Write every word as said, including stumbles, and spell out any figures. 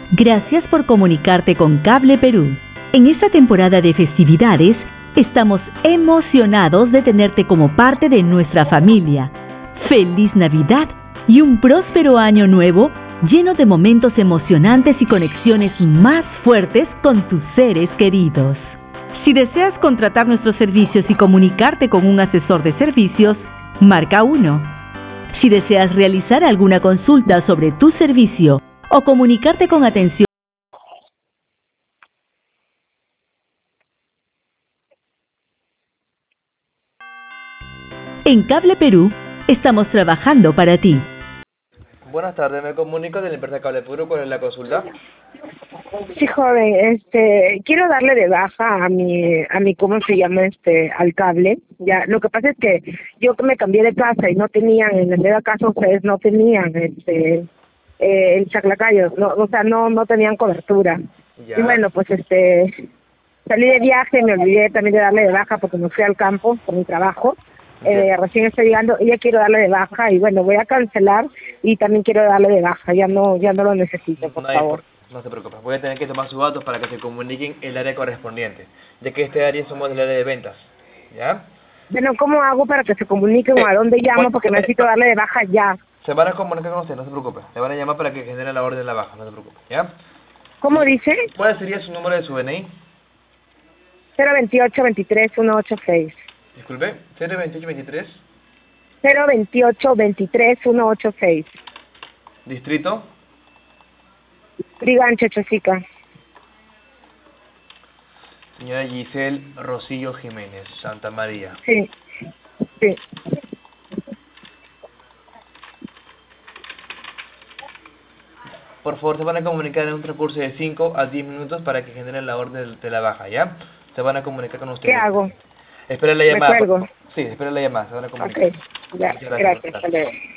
Gracias por comunicarte con Cable Perú. En esta temporada de festividades, estamos emocionados de tenerte como parte de nuestra familia. ¡Feliz Navidad y un próspero año nuevo lleno de momentos emocionantes y conexiones más fuertes con tus seres queridos! Si deseas contratar nuestros servicios y comunicarte con un asesor de servicios, marca uno. Si deseas realizar alguna consulta sobre tu servicio o comunicarte con atención en Cable Perú, estamos trabajando para ti. Buenas tardes, me comunico de la empresa Cable Perú. ¿Cuál es la consulta? Sí, joven, este, quiero darle de baja a mi, a mi, ¿cómo se llama? Este, al cable. Ya, lo que pasa es que yo me cambié de casa y no tenían, en el de la casa ustedes no tenían, este, eh, el chaclacayo, no, o sea, no, no tenían cobertura. Ya. Y bueno, pues este, salí de viaje, me olvidé también de darle de baja porque me fui al campo por mi trabajo. Eh, recién estoy llegando y ya quiero darle de baja y bueno, voy a cancelar y también quiero darle de baja, ya no, ya no lo necesito, por no, hay favor. por, no se preocupe, voy a tener que tomar sus datos para que se comuniquen el área correspondiente, ya que este área somos del área de ventas, ¿ya? Bueno, ¿cómo hago para que se comuniquen o a dónde llamo? Porque necesito darle de baja ya. Se van a comunicar con usted, no se preocupe, le van a llamar para que genere la orden de la baja, no se preocupe, ¿ya? ¿Cómo dice? ¿Cuál sería su número de su D N I? cero veintiocho veintitrés ciento ochenta y seis. Disculpe, cero veintiocho veintitrés. cero veintiocho veintitrés ciento ochenta y seis. Distrito. Brigancho, Chosica. Señora Giselle Rosillo Jiménez, Santa María. Sí, sí. Por favor, se van a comunicar en un transcurso de cinco a diez minutos para que generen la orden de la baja, ¿ya? Se van a comunicar con ustedes. ¿Qué hago? Espera la llamada. ¿Me cuelgo? Sí, espera la llamada, se van a comunicar. Ok, ya, Muchas gracias, gracias. hasta luego.